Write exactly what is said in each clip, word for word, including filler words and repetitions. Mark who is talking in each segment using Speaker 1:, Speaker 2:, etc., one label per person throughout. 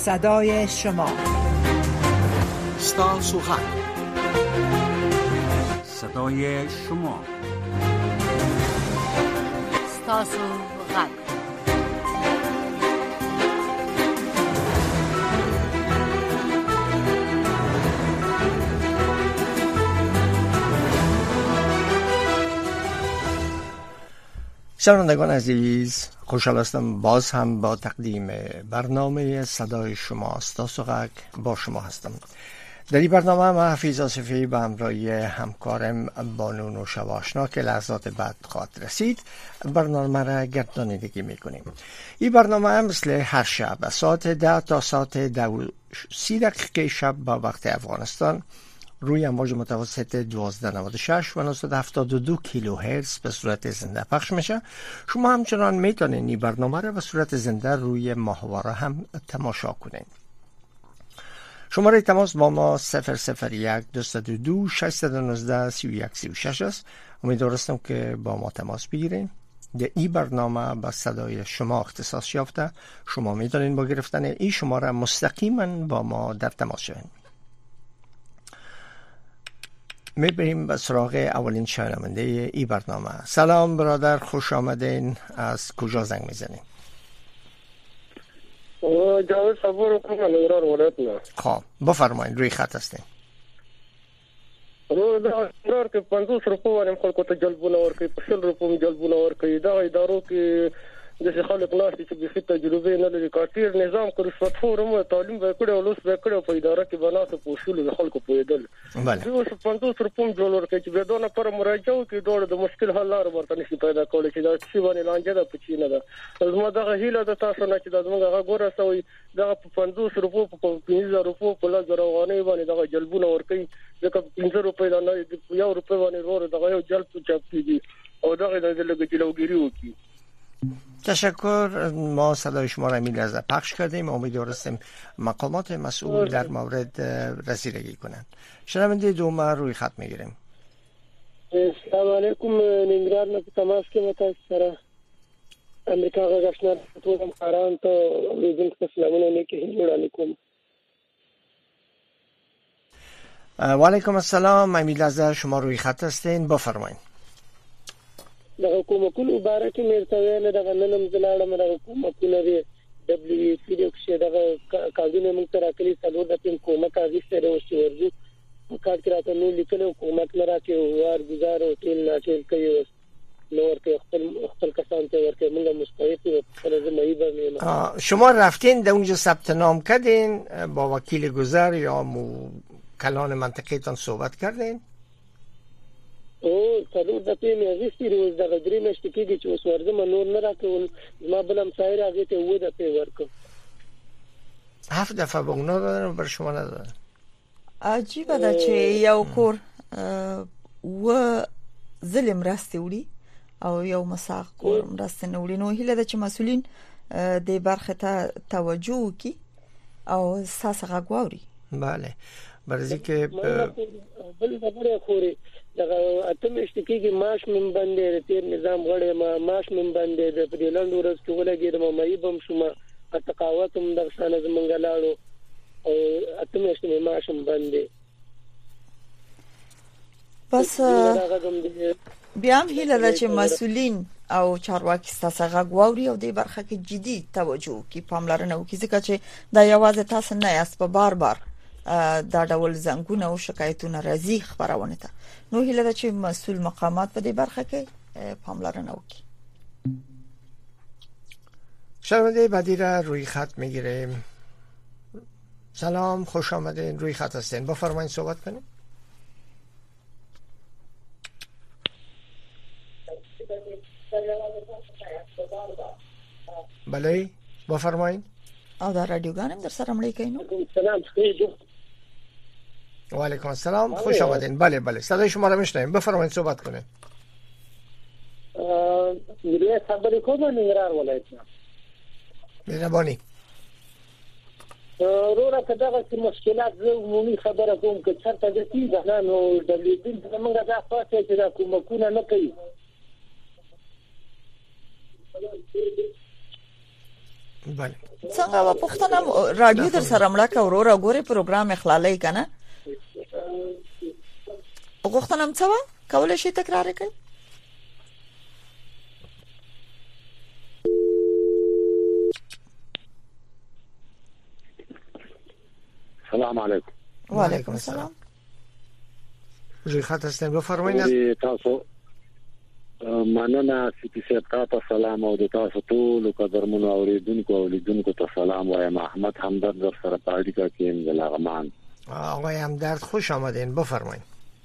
Speaker 1: صدای شما.
Speaker 2: ستاسو غږ، صدای شما.
Speaker 3: ستاسو غږ.
Speaker 4: شنوندگان عزیز، خوشحال هستم باز هم با تقدیم برنامه صدای شما ستاسو غږ با شما هستم. در این برنامه من حفیظ آصفی به همراهی همکارم بانو نوشابه آشنا که لحظات بعد خواهد رسید برنامه را گردانندگی میکنیم. این برنامه مثل هر شب از ساعت ده تا ساعت ده و سی دقیقه شب با وقت افغانستان روی امواج متوسط دوازده نود و شش و نهصد و هفتاد و دو کیلو هرتز به صورت زنده پخش میشه. شما همچنان میتونید این برنامه را به صورت زنده روی ماهواره هم تماشا کنید. شماره تماس با ما صفر صفر یک دویست و دو ششصد و نوزده سی و یک سی و شش است. امیدوارم که با ما تماس بگیرید. در این برنامه با صدای شما اختصاص یافته. شما میتونید با گرفتن این شماره مستقیما با ما در تماس شوید. میبریم به سراغ اولین شنونده ای برنامه. سلام برادر، خوش آمدین. از کجا زنگ میزنین؟
Speaker 5: جاوید صبور کنم ایران ولایت نه.
Speaker 4: خب بفرمایید، روی خط هستین.
Speaker 5: رو دا قرار که پنځوس روپو باندې خلکو ته جلبونه ورکوي، په شل روپو جلبونه ورکوي. دا ادارو کې د خلک ناس چې به تجربه نه لري، کارتیر نظام کې رشوت خورم تعلیم وکړي او لوس وکړي په اداره کې بناسه پوښول د خلکو پویدل.
Speaker 4: بله.
Speaker 5: یو څه پنځوس روپو جوړ ورکوي چې به دونه پر مراجعه کې ډول د مشکل حل لار ورته نشي پیدا کولای چې دا څه باندې لانجه ده پچې نه ده. زما دغه هیله د تاسو نه چې د زموږ هغه ګوره سوی دغه پنځوس روپو په پنځه روپو په لږ رواني باندې دغه جلبونه ورکوي، ځکه پنځه روپے دا نه یو روپے باندې ورور دغه یو جلب چاپ کیږي او دغه د لګجلوګيري وکي.
Speaker 4: تشکر. ما صدای شما را می لحظه پخش کردیم. امیدوارستیم مقامات مسئول در مورد رسیدگی کنند. شنونده دوم روی خط می گیریم.
Speaker 5: السلام علیکم. ننګرهار نه تماس کې مته سره امریکا غږشنه ټولم قران ته ویدم سلامونه لیکي. جوړ علیکم.
Speaker 4: و علیکم السلام. من می لحظه شما روی خط هستین، بفرمایید.
Speaker 5: د حکومتونو مبارک مرته ویل د غننم زلاړه مر حکومتونه دی دبليو سي دی چې دغه کاګینه موږ تر اکلی څلور د تیم حکومت اږي سره وشي ورجو کار کړه ته نو لیکلو حکومت لرا کې وار گزار او تل ناچل کوي نور کې خپل خپل کسان ته ورته موږ مستعد فرض مېبه.
Speaker 4: شما رفتین در اونجا ثبت نام کردین، با وکیل گذر یا مو کلان منطقه‌تان صحبت کردین؟
Speaker 5: او څلور د پی مې غوښتي روز د غدري مشت کېږي چې اوس ورځم نور نه راکول. ما بلم سایر هغه ته و د پی ورکو.
Speaker 4: هفت دفعه به اونا دادن بر شما ندادن.
Speaker 6: عجیبه ده چې یو کور و ظلم راسته وړي او یو مساق کور راسته نه وړي. نو هیله ده چې مسولین د برخه ته توجه وکړي او ساسه غواړي.
Speaker 4: بله. برای که
Speaker 5: بل خبره خوري دغه اتمشت کېږي ماش من باندې تیر نظام غړې ما ماش من باندې د پریلند ورځ کې ولګېد ما مې بم شوم تقاوت هم د شان زمنګ لاړو او اتمشت مې ماش من باندې
Speaker 6: بس بیا هم هیله ده چې مسولین او چارواکي تاسو غواړي او د برخه کې جدي توجه کوي، پاملرنه وکړي، ځکه چې دا یوازې تاسو نه یاست په بار بار دا ډول زنګونه او شکایتونه راځي خبرونه ته. نو هیله ده چې مسؤل مقامات په دې برخه کې پاملرنه وکړي.
Speaker 4: شنونده بعدی را روی خط میگیریم. سلام، خوش آمدین. روی خط هستین، بفرمایید صحبت کنید. بله بفرمایید.
Speaker 6: او دا رادیوګان هم در سره مړی کینو.
Speaker 5: سلام خیلی.
Speaker 4: و علیکم السلام، خوش آمدین. بله بله صدای شما را میشنویم، بفرمایید صحبت کنید.
Speaker 5: ا میره خبرې کوم ننګرهار ولایت نه.
Speaker 4: مهرباني.
Speaker 5: وروره که دغه مشکلات زه عمومي خبره کوم که چېرته د دې نه نو د لیدل زمونږ دا خاصه چې دا کومکونه نه کوي.
Speaker 4: بله
Speaker 6: څنګه و پښتنه رادیو در سره مړه کا ورور غوري پروګرام اخلالای کنه وګختنم څه کولای شي تکرار کړئ
Speaker 1: السلام علیکم.
Speaker 6: وعلیکم السلام.
Speaker 4: روی خط هستین بفرمایید.
Speaker 1: تاسو مننه سپی صاحب تاسو سلام او د تاسو ټول قدرمنو اوریدونکو او لیدونکو ته سلام وایم. احمد همدرد در سره پاړی کا کیم د لغمان.
Speaker 4: آقای همدرد خوش آمدین بفرمایید.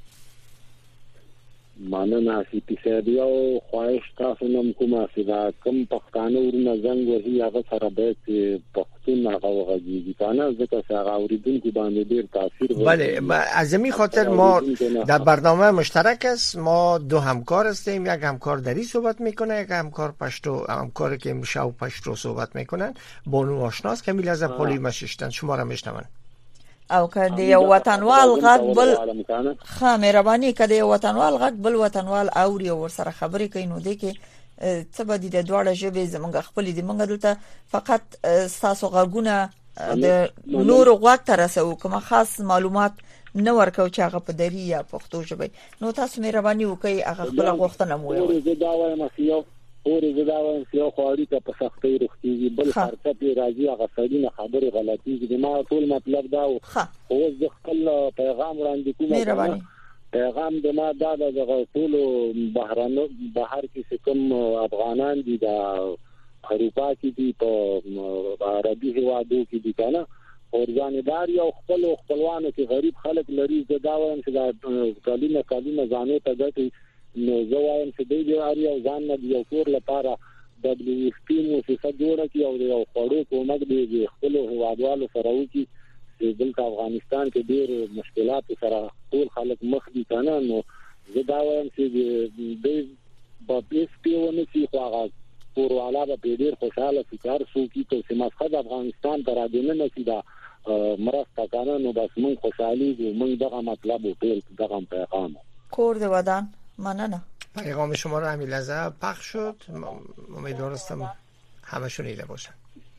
Speaker 1: مننه سپی صاحب یو خواهش تاسو نم کومه سیدا کم پښتانه ورنه زنګ وهي هغه سره به پښتون هغه وغږیږي کنه ځکه چې هغه اوریدونکو باندې ډیر تاثیر
Speaker 4: بله از این خاطر ما در برنامه مشترک است. ما دو همکار هستیم، یک همکار دری صحبت میکنه، یک همکار پشتو همکاری که شاو پشتو صحبت میکنن. بانو آشناس که میل از پولی مششتن شما را میشنون
Speaker 6: او که د یو وطنوال غږ بل ښه مهرباني که د یو وطنوال غږ بل وطنوال اوري او ورسره خبرې کوي نو دی کې څه به دي د دواړه ژبې زمونږ خپلې دي. مونږ دلته فقط ستاسو غږونه د نورو غوږ ته رسوو، کومه خاص معلومات نه ورکوو چې هغه په دري یا پښتو ژبه. نو تاسو مهرباني وکړئ هغه خپله غوښتنه مو ووایئ.
Speaker 1: اورې زدا وایم چې یو خواري ته په سختۍ رختيږي بل خرڅه پی راځي هغه سړي خبره غلطيږي. ما ټول مطلب دا و او ځ خپل پیغام وړاندې کوم. پیغام د ما دا د ټول بهرانو بهر کې کوم افغانان دي د اروپا کې دي په عربي هوادو کې دي کنه اورګانیدار یو خپل خپلوانو کې غریب خلک لري. زدا وایم چې دا کلینه کلینه ځانو ته دټي نو زه وایم چې دوی د اړ یو ځان نه یو کور لپاره دبليو اف پی مو څه جوړه کی او یو خړو کومک دی خپل هوادوالو سره وکی چې دلته افغانستان کې ډېر مشکلات سره ټول خلک مخ دي کنه. نو زه دا وایم چې دوی په پیس پیونه چې خواغه کوروالا به ډېر خوشاله فکر سو کی ته چې مسخد افغانستان تر دې نه چې دا مرسته کنه. نو بس مون خوشحالي دي مون دغه مطلب او ټول دغه پیغام
Speaker 6: کور د ودان مننه.
Speaker 4: پیغام شما رو همین لحظه پخش شد. امیدوار هستم همه شنیده باشن.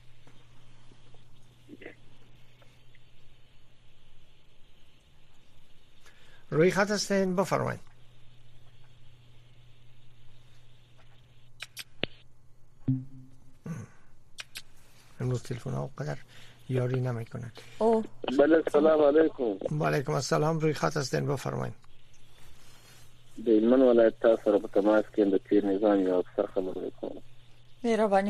Speaker 4: روی خط هستین بفرمایید. امروز تلفن ها قدر یاری نمی کنن.
Speaker 1: بله سلام علیکم.
Speaker 4: و علیکم السلام. روی خط هستین بفرمایید.
Speaker 1: د هلمند ولایت تاسو سره په تماس کې د تیر نظام یو افسر خبرې کوم.
Speaker 6: مهرباني.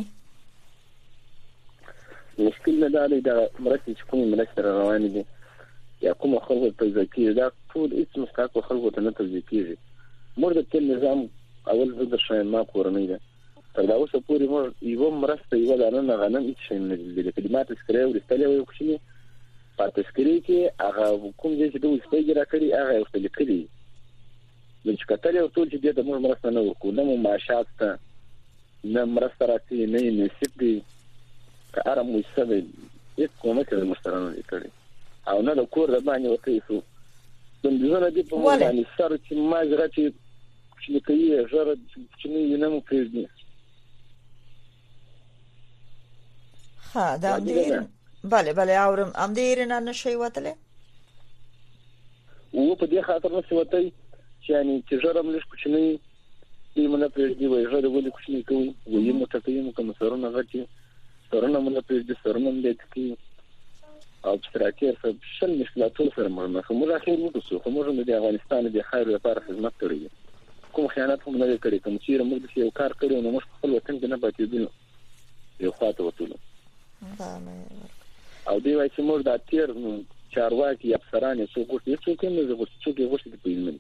Speaker 1: مشکل نه دی دا مرستې چې کومې مرستې روانې دي یا کوم خلکو ته ځکه دا ټول هیڅ مستحق خلکو ته نه توزیع کیږي. موږ د تیر نظام اول زه د شاین ما کورنۍ ده تر دا اوسه پورې موږ یو مرسته یو دانه نه غنم هیڅ شي نه دي. کلمات سکرې ورستلې وي کوشني په تذکرې کې هغه کوم ځای چې دوی سپېګرا کړی هغه ورته کړی چې کتل یو ټول چې د موږ مرسته نه وکړو نه مو معاشات ته نه مرسته راځي نه نصیب دي که اره مو سبب هیڅ کومه کې مسترانه کړی او نه د کور د باندې وته شو د دې نه دی په مو باندې سره چې ما زړه چې چې کوي زړه چې نه مو پیږي.
Speaker 6: ها دا دې bale bale اورم ام دې نه نشي وتله
Speaker 1: او په دې خاطر نو وته یعنی چې زرم لږ کوچنی دی مونږ په دې وایي زره ولې کوچنی کوي وایي مو ته کوي کوم سرونه غټي سرونه مونږ په دې سرونه دې کوي او ستراکیر څه شل مشکلاتو سره مونږ موږ اخر وګورو خو موږ د افغانستان د خیر لپاره خدمت کړی کوم خیانت هم نه کړی کوم چې موږ د یو کار کړو نو موږ خپل وطن کې نه پاتې دي یو خاطر وته او دی وایي چې موږ د تیر چارواکي افسران څو کوټې څو کې موږ څو کې وښه د پیلمن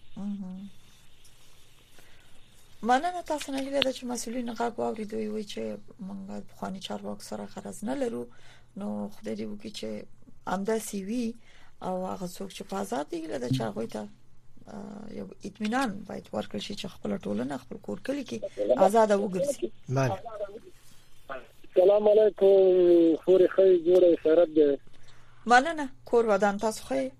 Speaker 6: مننه. تاسو نه لیدل چې مسؤلین غږ واوریدوي وي چې موږ په خواني چارواکو سره غرض نه لرو نو خدای دې وکړي چې امدا سی وی او هغه څوک چې په آزاد دي له چاغوي ته یو اطمینان باید ورکړي چې خپل ټولنه خپل کور کلی کې آزاد وګرځي.
Speaker 4: بله
Speaker 5: سلام علیکم. خوري خی جوړه شرط ده.
Speaker 6: مننه. کور ودان تاسو خی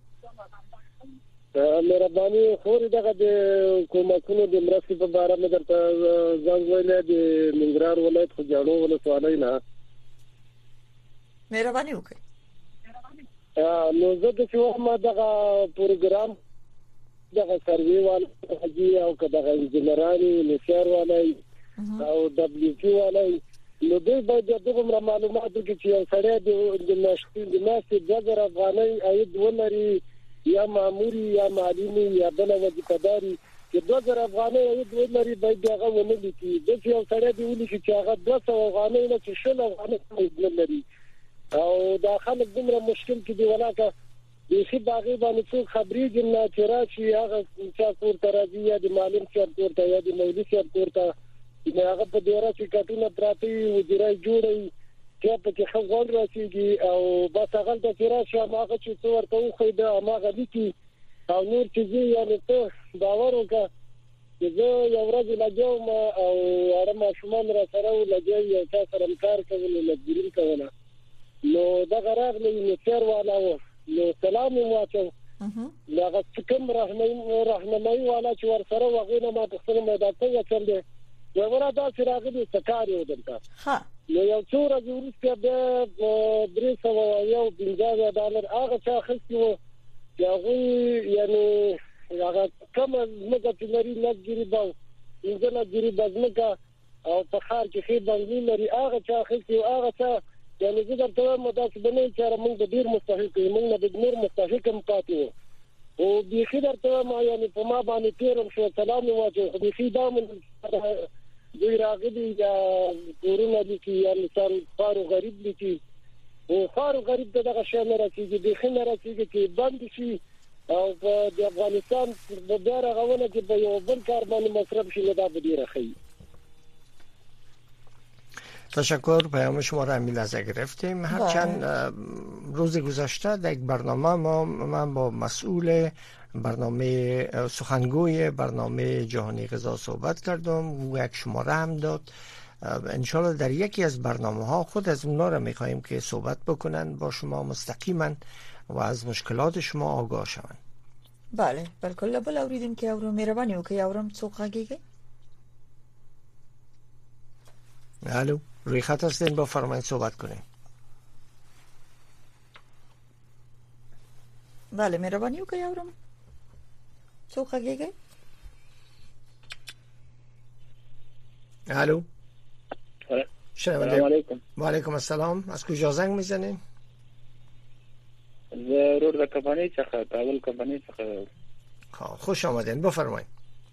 Speaker 5: مهرباني خوري دغه د کومکونو د مرستې په اړه مې درته زنګ ویل د منګرار ولایت خو جاړو ولسوالۍ نه
Speaker 6: مهرباني وکړئ.
Speaker 5: نو زه د څه ما دغه پروګرام دغه سروي والي او دغه انجنیرانو نشر والي او دبليو پی والي نو دوی باید دغه معلوماتو کې چې سره د نشټي د ناس د زر افغاني اید ولري یا ماموري یا معلمي یا بل وظیفه‌داري چې د زر افغاني اید ولري باید هغه ونه لیکي د یو سره دی ولي چې هغه دوه سوه افغاني نه چې شل افغاني ولري او دا خلک دومره مشکل کې دی ولاکه د شي باغې باندې څو خبري جنا چې راشي هغه چې کور ته راځي یا د معلم چې کور ته یا د مولوي چې کور ته هغه په ډیره چې کټونه پراتی و ډیره جوړي چې په کې خو راشيږي او بس هغه د تیرا شو هغه چې څور ته خو دا هغه لیکي او نور چې یعنی ته باور وکړه چې زه یو ورځ لګوم او هر ماشومان را سره ولګي یو څه سره کار کوي لګورین کوله نو دا غراغلی نو سر والا و نو سلام واچو هغه کوم رحمای رحمای والا چې ور سره وغینه ما په خپل مدد ته چل دی ورته دا چې راغلی سکاري ودلته ها نو یو څو ورځې وروسته د درې سوه یو پنځه ډالر هغه څه خسته چې هغه یعنی هغه کوم مګه چې لري لګري باو انځنه ګری بزمکه او په خار کې خې بنګلی لري هغه څه خسته هغه څه یعنی زه درته مدد بنې چې موږ د ډیر مستحق یو موږ د ډیر مستحق هم پاتې او بيخي درته ما یعنی په ما باندې تیرم شو سلام واچو بيخي دا من دوی راغلي یا کورونه دي چې یا مثال فارو غریب دي چې او فارو غریب دغه شی نه راځي بيخي نه راځي چې بند شي او د افغانستان د دغه غوونه چې په یو بل کار باندې مصرف شي نه دا به ډیره خي.
Speaker 4: تشکر. پیام شما را امیل از گرفتیم. هرچند روز گذشته در یک برنامه ما من با مسئول برنامه سخنگوی برنامه جهانی غذا صحبت کردم و یک شماره هم داد. انشالله در یکی از برنامه ها خود از اونا را میخواییم که صحبت بکنن با شما مستقیما و از مشکلات شما آگاه شوند.
Speaker 6: بله بالکل. بل اوریدیم که اورو مهرباني وکړئ اورم څوک غږیږي.
Speaker 4: الو روی خط هستین با فرمایید صحبت کنیم.
Speaker 6: بله مهرباني وکړئ اورم څوک غږیږي.
Speaker 4: الو
Speaker 7: سلام علیکم.
Speaker 4: و علیکم السلام. از کجا زنگ میزنین؟
Speaker 7: ضرور د کمپانی څخه کابل کمپانی څخه.
Speaker 4: خوش آمدین بفرمایید.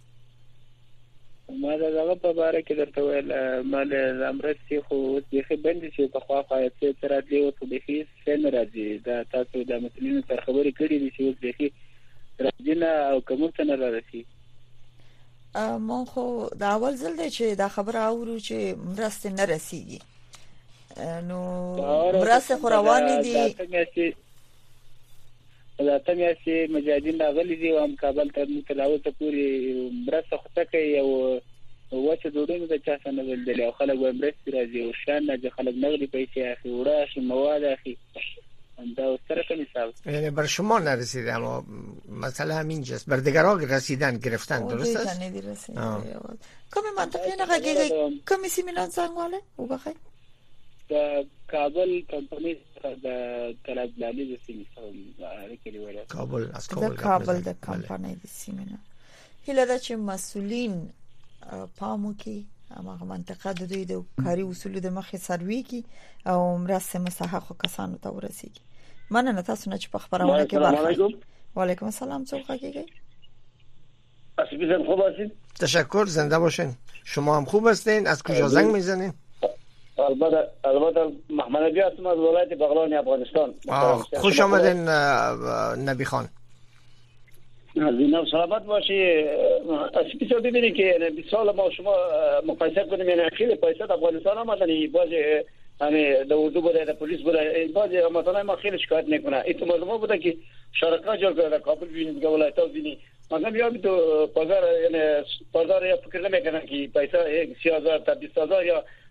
Speaker 7: ما دا هغه په باره کې درته ویل مال امرتي خو د خې بند چې په خوا خوا یې تر دې او د خې سن راځي دا تاسو د مسلمانانو تر خبرې کړې دي چې د خې راځنه او کوم څه نه راځي.
Speaker 6: ما خو دا اول ځل دی چې دا خبره اورو چې مرسته نه رسیږي. نو مرسته خو روانې دي. دا ته چې مجاهدین راغلي دي او کابل ته متلاوه ته پوری مرسته خو تکي او وڅ دوړو د چا څنګه ولدل او خلک مرسته راځي او شان نه خلک نغلي پیسې اخی وړه شي مواد اخی دا سره کوم حساب
Speaker 4: یعنی بر شما نرسیده اما مثلا همینجاست بر دیگران رسیدن گرفتن درست است؟
Speaker 6: کوم منطقه نه غږیږي کوم سیمینار څنګه او بخیر
Speaker 7: د کابل کمپنی د طلب لاندې د سیمینار کې ویل
Speaker 4: کابل از کابل
Speaker 6: د کابل د کمپنی د سیمینار هله د چې مسولین پامو کې هغه منطقه د دوی د کاري اصول د مخې سروي کې او مرسته مستحق کسانو ته ورسیږي. مننه تاسو نه چې په خبرونه کې برخه. و علیکم السلام. څوک غږیږي؟
Speaker 8: اسیبیزن خوب هستید؟
Speaker 4: تشکر. زنده باشین. شما هم خوب هستین. از کجا زنگ میزنین؟
Speaker 8: البته البته محمد نبی هستم از ولایت بغلان افغانستان.
Speaker 4: خوش آمدین نبی خان.
Speaker 8: زینب سلامت باشی. اسیبیزن ببینید که بیست سال ما شما مقایسه کنیم یعنی خیلی پیسه افغانستان آمدن باز همه د اردو بوده د پلیس بوده باز مثلا ما خیلی شکایت نکنه. این تو معلومه بوده که شرکت جور کرده کابل ببینید که ولایت ها ببینید مثلا بیام تو بازار یعنی بازار یا فکر نمیکنن که پیسه سی هزار تا بیست هزار یا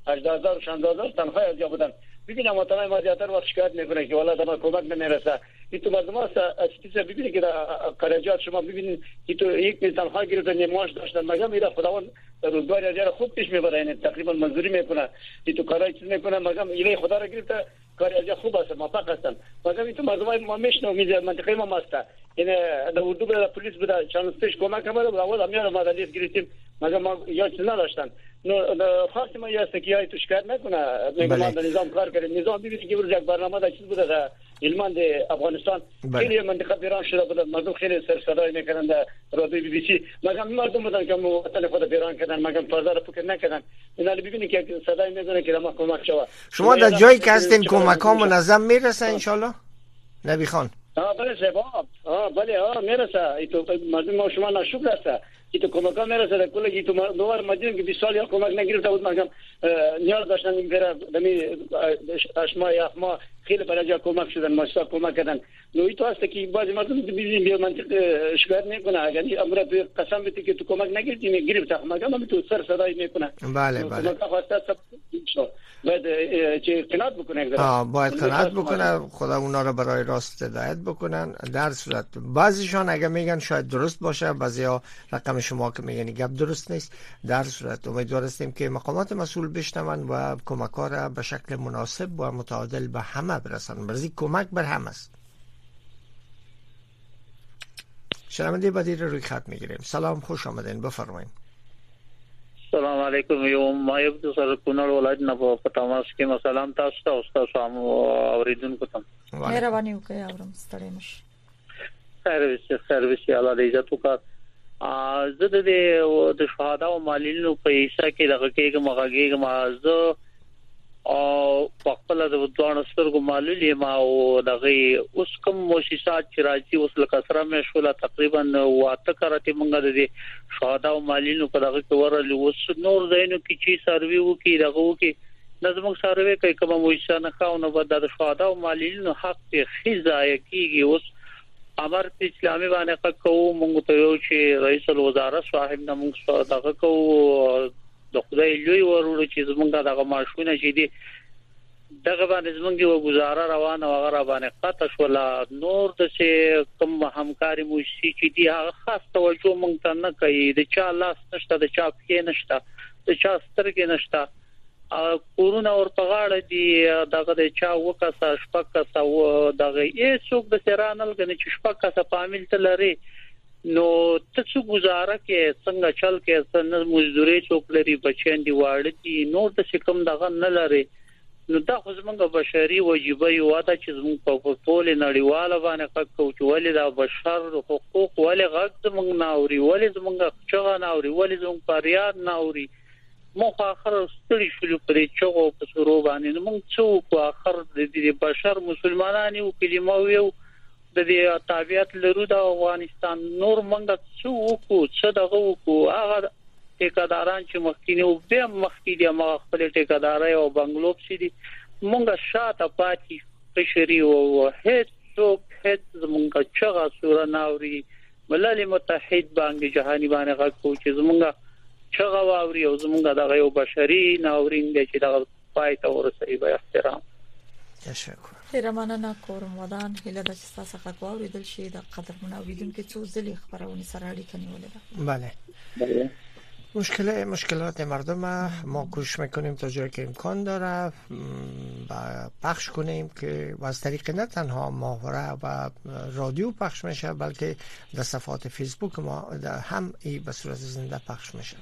Speaker 8: هجده هزار و شانزده هزار تنخواه از یا بودن. ببینم مطمئن ما زیادتر وقت شکایت میکنه که والا ما کمک نمیرسه. این تو مردم هست از چیزا ببینید که خراجات شما ببینید که تو یک میلیون تنخواه گرفتن معاش داشتن مگه میره خداوند روزگار از خوب پیش میبره یعنی تقریبا منظوری میکنه که تو کارای چیز میکنه مگه ایله خدا را گرفته کار از خوب است موفق هستن مگه تو مردم ما میشنو میز منطقه ما ماسته یعنی در اردو به پلیس بده چانستش کمک کنه اول امیال ما دلیل گرفتیم مگه ما یا چیز نداشتن نو خاص ما یه سکیای تو شکایت نکنه میگم ما نظام کار کردیم نظام ببینید که ورز یک برنامه در چیز بوده در علمان ده افغانستان خیلی منطقه بیران شده بوده مردم خیلی سر صدای میکردن در رادیو بی بی سی مگم مردم بودن که وطن خود بیران کردن مگم فردا رو فکر نکردن اینا ببینید که صدای میزنه که ما کمک شود
Speaker 4: شما در جایی که هستین کمک ها منظم میرسه ان شاء الله نبی خان
Speaker 8: ها بله شباب ها بله ها میرسه ایتو مردم ما شما ناشکر هست ایتو کمک ها میرسه در کل ایتو دوار مدین که بیست سال یا کمک نگرفته بود مگم نیاز داشتن این برای دمی اشما یا اخما خیلی برای جا کمک شدن ماستا کمک کردن نوعی تو هست که بعضی مردم بیزیم بیا منطق شکایت میکنه اگر امر تو قسم بده که تو کمک نگرفتی میگرفت مگم هم تو سر صدای میکنه
Speaker 4: بله بله
Speaker 8: کمک خواسته سب باید چه قناعت بکنه
Speaker 4: آ باید قناعت بکنه خدا اونا رو برای راست هدایت بکنن در صورت بعضیشان اگه میگن شاید درست باشه بعضیا رقم شما که میگن گپ درست نیست در صورت امیدوار هستیم که مقامات مسئول بشنون و کمک‌ها را به شکل مناسب و متعادل به همه برسن برای کمک بر همه است. شنونده بعدی رو روی خط میگیریم. سلام خوش آمدین بفرمایید.
Speaker 9: سلام علیکم یم ما یو د سر کونړ ولایت نه په پټاماس کې مسالم تاسو ته استاد سم اوریدونکو ته
Speaker 6: مهرباني وکړئ اورم ستړي مش
Speaker 9: سرویس سرویس الله دې عزت وکړه ا زه د د شهدا او مالینو په حصہ کې دغه کې مغاګي ما زه او په خپل د دوه سترګو معلومي ما او دغه اوس کوم مؤسسات چې راځي اوس لکه سره مې شوله تقریبا واته کرته مونږ د شهدا او مالینو په دغه کې ورل اوس نور زینو کې چې سروي وو کې دغه وو کې نظم سروي کوي کوم مؤسسه نه خاونه بد د شهدا او مالینو حق ته خزای کیږي اوس امر په اسلامي باندې کوو مونږ ته یو چې رئیس الوزرا صاحب نه مونږ دغه کوو د خدای لوی ورور چې زمونږه دغه ماشونه چې دي دغه باندې زمونږه وګزاره روانه وغیرہ باندې قطع شولا نور د چې کوم همکاري موشي چې دي هغه خاص توجه مونږ ته نه کوي د چا لاس نشته د چا پښې نشته د چا سترګې نشته کورونه اور په غاړه دي دغه د چا وکاسه شپکاسه و دغه یې څوک د سرانل غني چې شپکاسه پامل تلري نو ته څو گزاره کې څنګه چل کې څنګه مزدوري څوک لري بچیان دی واړه دي نور د کوم دغه نه لري نو دا خو زمونږ بشري واجبې یو ده چې زمونږ په ټول نړیواله باندې کوم چې ولې د بشر حقوق ولې غږ زمونږ ناوري ولې زمونږ چغه ناوري ولې زمونږ فریاد ناوري مو اخر ستړي شلو پرې چغو په سرو باندې نو موږ څو په اخر د بشر مسلمانانو یو کلمه یو د دې تابعیت لرو د افغانستان نور منګه څو کو څه دغه کو هغه ټیکاداران چې مخکینه او به مخکینه ما خپل ټیکادارای او بنگلوب سي دي مونږه شاته پاتې قشري او هیڅ څوک هیڅ مونږه چغه سور ناوري ملل متحد باندې جهاني باندې غوښتو چې زمونږه چغه واوري او زمونږه دغه یو بشري ناورین دی چې دغه پای ته ورسېږي به احترام
Speaker 4: تشکر
Speaker 6: ډیر مننه کوم ودان هله د تاسو څخه غواړم چې د قدر منوریدونکو څو ځلې خبرونه سره اړیکه نیولې ده.
Speaker 4: بله بله مشکل مشکلات مردم ما کوشش میکنیم تا جایی که امکان داره پخش کنیم که از طریق نه تنها ماهواره و رادیو پخش میشه بلکه در صفحات فیسبوک ما هم ای به صورت زنده پخش میشه.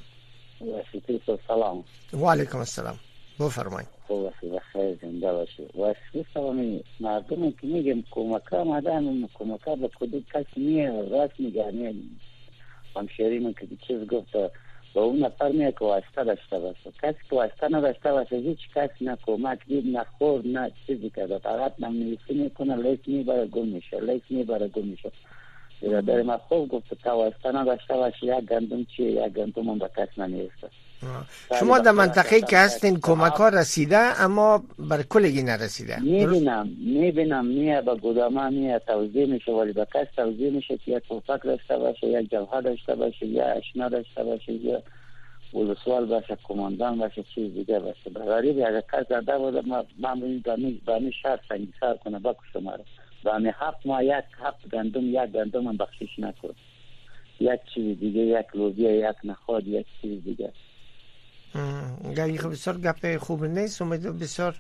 Speaker 10: سلام
Speaker 4: و علیکم السلام بفرمایید.
Speaker 10: خوب است بخیر زنده باشید. واسه سلامی مردم که میگم کمک آمدن کمک به کدوم کسی میاد راست میگه نه همشهری من که چیز گفت با اون نفر میاد که واسطه داشته باشه کسی که واسطه نداشته باشه هیچ کسی نه کمک دید نه خورد نه چیزی کرده فقط نمی‌نویسی میکنه لیک میبره گم میشه لیک میبره گم میشه. برادر ما خوب گفت که واسطه نداشته باشه یک گندم چیه یک گندم هم به کس نمیرسه.
Speaker 4: شما در منطقه که هستین کمک ها رسیده اما بر کلگی نرسیده؟
Speaker 10: میبینم میبینم میه با گوداما میه توزیع میشه ولی با کس توزیع میشه که یک توفک داشته باشه یک جوهر داشته باشه یا اشنا داشته باشه یا ولسوال باشه کماندان باشه چیز دیگه باشه غریب اگه کار کرده بود ما ما می با می شهر سنگسار کنه بکشه ما رو با می هفت ما یک هفت گندم یک گندم من بخشش نکرد یک چیز دیگه یک لوبیا یک نخود یک چیز دیگه
Speaker 4: گلی خب بسیار گپ خوب نیست امید بسیار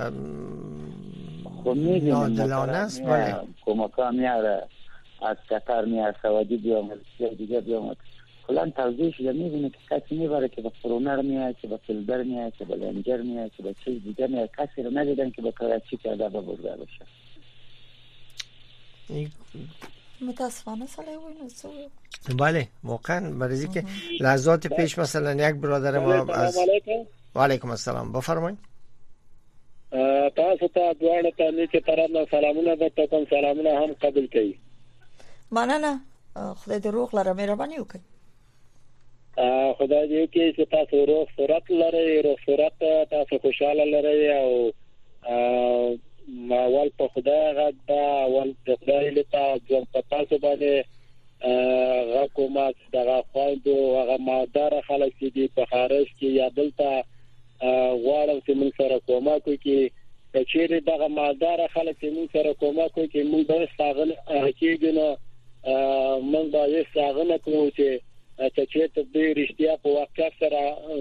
Speaker 10: نادلانه است بله کمکا میاره از قطر میاره سعودی بیامد دیگه بیامد کلان توضیح شده میبینه که کسی میبره که با فرونر میاد که با فیلدر میاد که با لنجر میاد که با چیز دیگه میاد کسی رو ندیدن که با کراچی کرده با برده باشه
Speaker 6: متاسفانه ساله وینو
Speaker 4: بله واقعا برای که لحظات پیش مثلا یک برادر ما از و علیکم السلام بفرمایید
Speaker 1: تاسو ته دواړه ته نیچه طرف نه سلامونه به کوم سلامونه هم قبول کړئ
Speaker 6: مننه خدای دې روغ لره مهرباني وکړي
Speaker 1: خدای دې وکړي چې تاسو روغ صورت لرئ روغ صورت تاسو خوشاله لرئ او اول په خدای غږ دا اول په خدای لته ځم په تاسو باندې هغه کومه دغه خوایندو هغه مادر خلک چې په خارج کې یا دلته غواړم چې موږ سره کومه کوي چې چیرې دغه مادر خلک چې موږ سره کومه کوي چې موږ به ستاغل کېږو نو موږ به ستاغل کوو چې چې ته دې رښتیا په واقع سره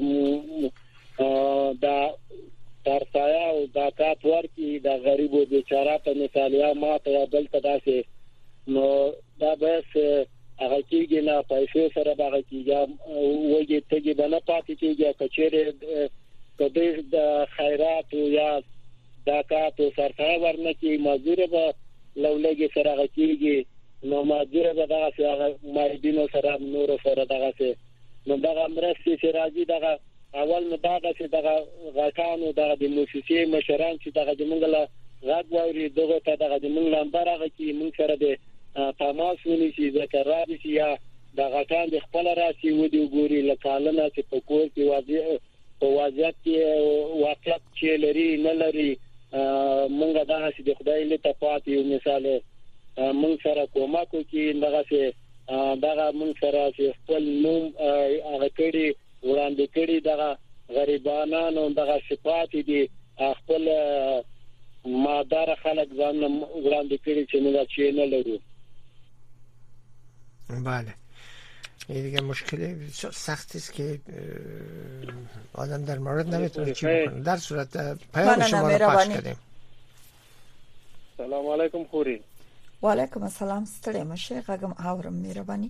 Speaker 1: دا ترسایا او دا کات ورکی دا غریبو بیچاره ته مثالیا ما ته دلته داسې نو دا بس هغه کېږي نه پیسې سره هغه کېږي وږي تګي بنه پاتې کېږي کچېره کدی د خیرات یا دا کاتو سرکار ورنکې مزدور به لولګي سره هغه کېږي نو مزدور به دغه هغه مایدینو سره نور سره دغه نو دغه مرستې چې راځي دغه اول نو دغه چې دغه غاټانو دغه د موسسې مشران چې دغه د منګله غاټ ووري دغه ته دغه د منګله نمبر هغه کې موږ سره د تماس ونیسي ذکر راځي یا د غاټان د خپل راسي ودی ګوري لکالنه چې په کور کې واضح په واضح کې واقعیت چې لري نه لري مونږه دا چې د خدای له تفاوت یو مثال مونږ سره کومه کوي دغه چې دغه مونږ سره چې خپل نوم هغه کړي وړاندې کړي دغه غریبانو دغه صفات دي خپل مادر خلک ځان وړاندې کړي چې موږ چې نه لرو
Speaker 4: بله این دیگه مشکل سختی است که آدم در مورد نمیتونه چی بکنه در صورت پیام شما رو پخش کردیم
Speaker 1: سلام علیکم خوري
Speaker 6: و علیکم السلام ستړی مشه غږم اورم مهرباني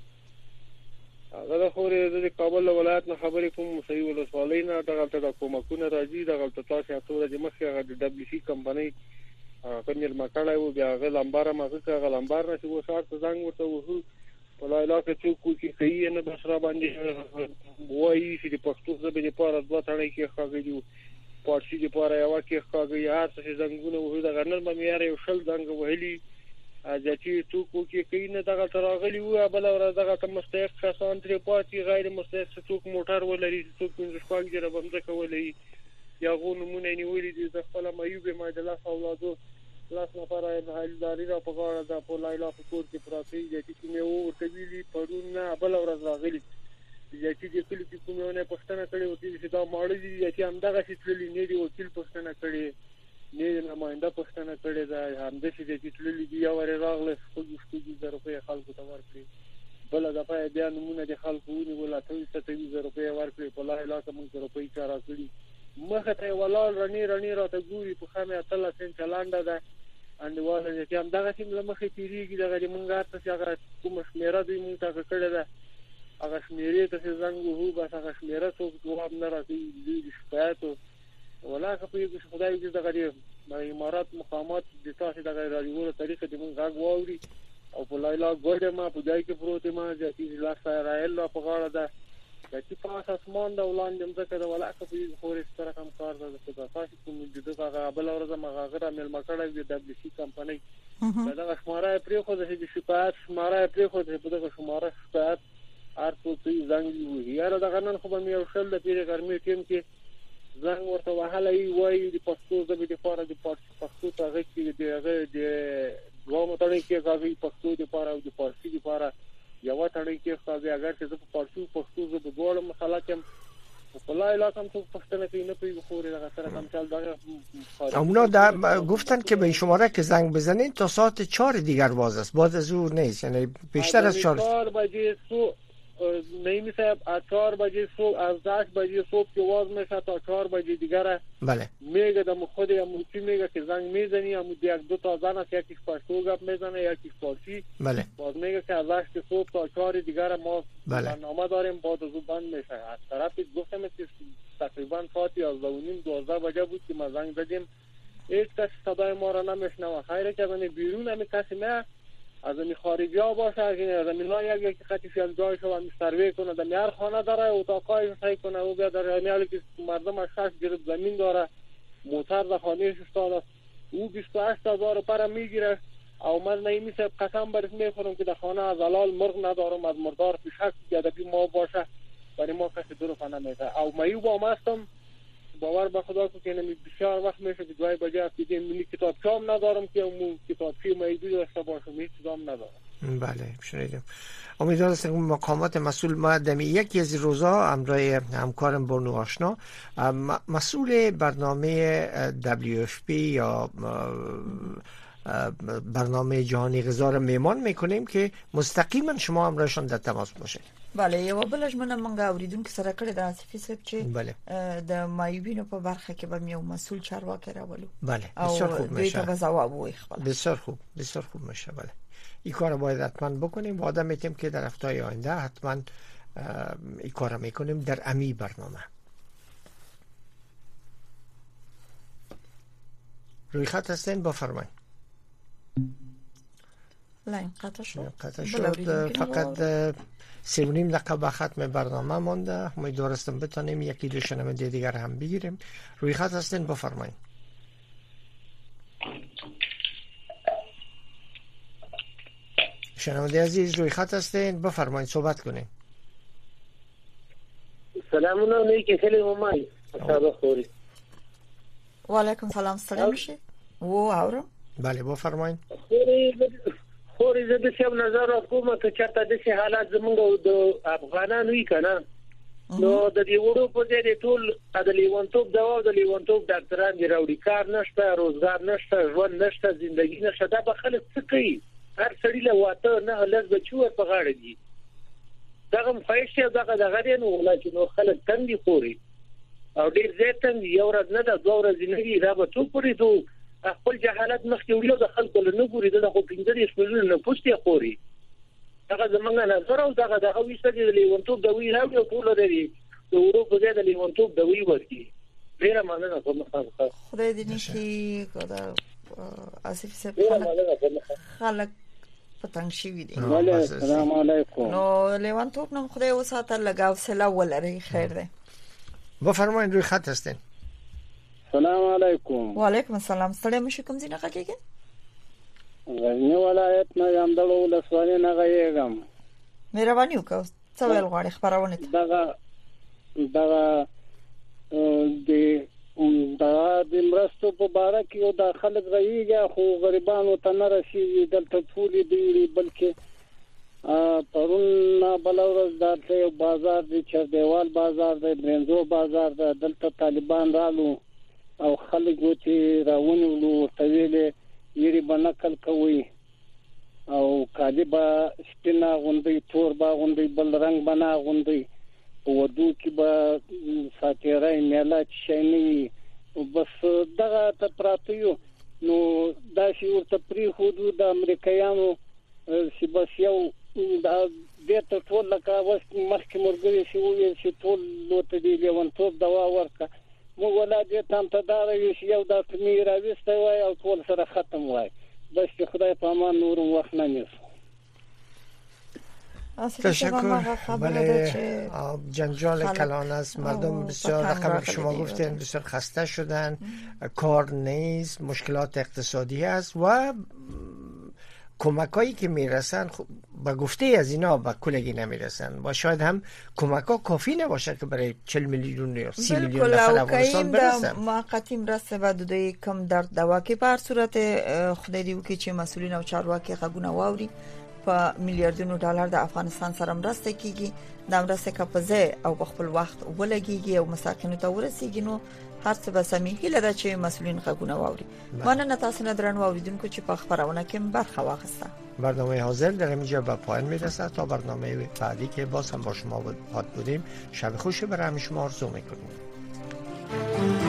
Speaker 1: هغه خوري د کابل ولایت نه خبرې کوم صحیح ولسوالۍ نه دغه ته کومکونه راځي دغه ته تاسو ته د مخه هغه د دبليو سي کمپنۍ کمیر مکړای و بیا هغه لمبار مخه هغه لمبار نه چې و شارت زنګ ورته وو په علاقه کې څوک کې کوي نه بسره باندې وایي چې د پښتو ژبې لپاره دوه تړي کې خاګي پارسي لپاره یو کې خاګي هر څه زنګونه وو د غنل مې یو شل زنګ وهلي اځي څوک کې کوي نه دغه تراغلي وو بل ور دغه ته مستحق کسان تر پاتې غیر مستحق څوک موټر ولري څوک پنځه شپږ جره بمځه کولې یا غونمونه نیولې دي د خپل مایوب ماجلا اولادو لاس نفر حالداري را په غاړه د په لایلا په کور کې پراتی دي چې مې وو ورتویلي پرون نه بل ورځ راغلي چې چې کلی کې کومونه پښتنه کړي او چې دا ماړي دي چې همدغه چې تللی نه دي وکیل پښتنه کړي نه نماینده پښتنه کړي دا همدغه چې تللی دي یا ور راغله خو شپږ زره روپۍ خلکو ته ورکړي بل دا په بیا نمونه د خلکو ونی ولا ته ستوي زره روپۍ ورکړي په لایلا کوم روپۍ کارا کړي مخه ته ولال رنی رنی راته ګوري په خامه اتل سن چلانده ده انډواله چې هم دغه سیم لمخې تیریږي دغه مونږه ته چې هغه کوم شمیره دوی مونږ ته کړل ده هغه شمیره ته زنګ وو بس هغه شمیره څوک جواب نه راځي دې شکایت ولا که په یو خدای دې دغه امارات مقامات د تاسو دغه راډیو طریقه دې مونږ غاګ واوري او په لایلا ګوډه ما په ځای کې پروت ما چې لا سایرایل په غاړه ده چې پاس اسمان دا ولاندې مزه دا ولا که په خوري سره کم کار ده چې تاسو کوم د دغه بل ورځ مغاغره مل مکړه د دبليو سي کمپنۍ دا شماره پرې خو د شپات شماره پرې خو د دغه شماره شپات ارتو تی زنګ وی یاره دا غنن خو به یو شل د پیری ګرمي ټیم کې زنګ ورته وهلای وای د پښتو د بده لپاره د پښتو ته کې د هغه د دوه متړي کې غوي پښتو د لپاره او د فارسی لپاره
Speaker 11: یو تړي کې خاصه اگر چې په پارسو پښتو زه په ګوړم مثلا کوم په لای لا کوم څه پښتنه کې نه پیږي خوري دغه سره کوم چل دغه
Speaker 4: اونا در گفتن که به شماره که زنگ بزنید تا ساعت چهار دیگر باز است، بعد از اون نیست، یعنی بیشتر از
Speaker 11: چهار بجه صبح نیمی صاحب از چهار بجه صبح از ده بجه صبح که واز میشه تا چهار بجه دیگر.
Speaker 4: بله
Speaker 11: میگه دم خود اموتی میگه که زنگ میزنی امو یک دو تا زن است، یکی پشتو گپ میزنه یکی فارسی.
Speaker 4: بله
Speaker 11: باز میگه که از هشت صبح تا چهار دیگر ما
Speaker 4: بله.
Speaker 11: برنامه داریم، بعد از اون بند میشه. از طرفی گفتم که تقریبا ساعت یازده و نیم دوازده بجه بود که ما زنگ زدیم، هیچ کس صدای ما را نمیشنوه. خیره که من بیرون همی کسی نه از این خارجی ها باشه، از این یک یک خطیفی از جایش رو همی سروی کنه، در هر خانه داره اتاقایش سعی کنه و بیا در همی حالی که مردم از شش گرفت زمین داره، موتر در خانهش استاد او بیست و هشت هزار پر میگیره. او من نیمی صاحب قسم برش میخورم که در خانه از حلال مرغ ندارم، از مردار پیشک یادبی ما باشه برای ما کسی دور خانه میده. او میو با مستم باور به خدا که نمی بسیار وقت میشه که دوای بجه از دیدیم منی کتاب چام ندارم که اون کتاب چی میدی داشته باشم، هیچ چیزام ندارم.
Speaker 4: بله شنیدم. امیدوارم که مقامات مسئول ما دمی یکی از روزا همراه همکارم بانو آشنا مسئول برنامه دبلیو اف پی یا برنامه جهانی غذا را میمان میکنیم که مستقیما شما همراهشان در تماس باشید.
Speaker 6: بله یو بلش منه منګه اوریدونکو سره کړی د اسفي صاحب چې
Speaker 4: بله
Speaker 6: د مایوبینو په برخه کې به یو مسول چارواکي راولو.
Speaker 4: بله بسیار خوب میشه.
Speaker 6: او دوی ته جواب وایي خپل.
Speaker 4: بسیار خوب بسیار خوب میشه. بله این کارو باید حتما بکنیم. وعده میتیم که در هفته‌های آینده حتما این کارو میکنیم در امی برنامه. روی خط هستین بفرمایید.
Speaker 6: لاین قطع شد.
Speaker 4: قطع شد. فقط سه و نیم دقیقه به ختم برنامه مانده. امیدوار هستم بتانیم یکی دو شنونده دیگر هم بگیریم. روی خط هستین بفرمایید. شنونده عزیز روی خط هستین بفرمایید صحبت کنین.
Speaker 5: سلام علیکم خیلی اومای صباح خوری.
Speaker 6: و علیکم سلام سلام شي. و اورم.
Speaker 4: بله بفرمایید.
Speaker 5: خوري زه د څه نظر کوم ته چرته د څه حالات زمونږ د افغانانو یې کنه نو د دې وړو په ځای د ټول د لیونتوب دوا د لیونتوب ډاکټران دی راوړي، کار نشته، روزګار نشته، ژوند نشته، ژوندۍ نشته. دا به خلک څه کوي؟ هر سړی له واته نه لږ بچو په غاړه دي. دغه فایشه دغه دغه دی نو ولکه نو خلک تنګي خوري او ډیر زیات یو ورځ نه د دوه ورځې نه دی دا به ټول پوری دو خپل جهالت مخکې ویلو د خلکو له نه ګوري دغه پینځه شپږ نه پوښتې خوري. دغه زمونږ نظر او دغه دغه ویسته د لیونتوب د وی راوي او ټول لري د اروپا د لیونتوب د وی ورکی. ډیره مننه کوم
Speaker 6: خدای دې نشي کدا اسف صاحب خلک پتنګ شي وي دي.
Speaker 5: السلام علیکم.
Speaker 6: نو لیونتوب نو خدای وساته لگاو سلا ولري خیر ده.
Speaker 4: بفرمایید روی خط هستین.
Speaker 5: سلام علیکم.
Speaker 6: و علیکم السلام. ستړی مشه کوم ځای نه کېږي؟
Speaker 5: غزنی ولایت نه یم د ولسوالۍ نه غږیږم.
Speaker 6: مهرباني وکړه څه ویل غواړې خبرونه ته؟
Speaker 5: دغه دغه د دا د مرستو په باره کې یو د خلک غږیږي خو غریبانو ته نه رسیږي. دلته ټول دی بلکې پرون بلورز دلته یو بازار دی چې دیوال بازار دی، برنزو بازار دی. دلته طالبان رالو او خلک وتی راونیولو ورته ویلې یری به نقل کوي او کالي به سپینه غوندي، تور به غوندي، بل رنگ به نه غوندي، ودو کې به ساتیرای میلات شینی بس دغه ته پراتیو. نو دا شی ورته پری حدود د امریکایانو چې بس یو دا دته ټول لکه واس مخکې مرګري شي وي چې ټول لوته دی لیونتوب دوا ورکا مو ولادت تام ته داري شي یو د تمیر راوسته وای او ټول سره ختم وای. بس خدای په امان نور وخت نه نیس.
Speaker 4: تشکر. بله جنجال کلان است. مردم بسیار رقم که شما گفتین بسیار خسته شدن، کار نیست، مشکلات اقتصادی است و کمکایی که میرسن با گفته از اینا با کلگی نمیرسن و شاید هم کمکا کافی نباشه که برای چهل میلیون یا سی میلیون نفر افغانستان برسن.
Speaker 6: موقتی مرسته و دوی کم درد دوا کې په صورت خدای دی وکي چې مسولین او چارواکي غوونه واوري په میلیارډونو ډالر د افغانستان سره مرسته کیږي. د مرسته کپزه او په خپل وخت ولګيږي او مساکینو ته ورسیږي نو هر څه به سمي هله دا چې مسؤلین غوونه واوري. مننه تاسو نه درنو اوریدونکو چې په خبرونه کې برخه واخیسته.
Speaker 4: برنامه حاضر در اینجا به پایان میرسه. تا برنامه بعدی که باز هم با شما بود بودیم، شب خوشی برای شما آرزو میکنیم.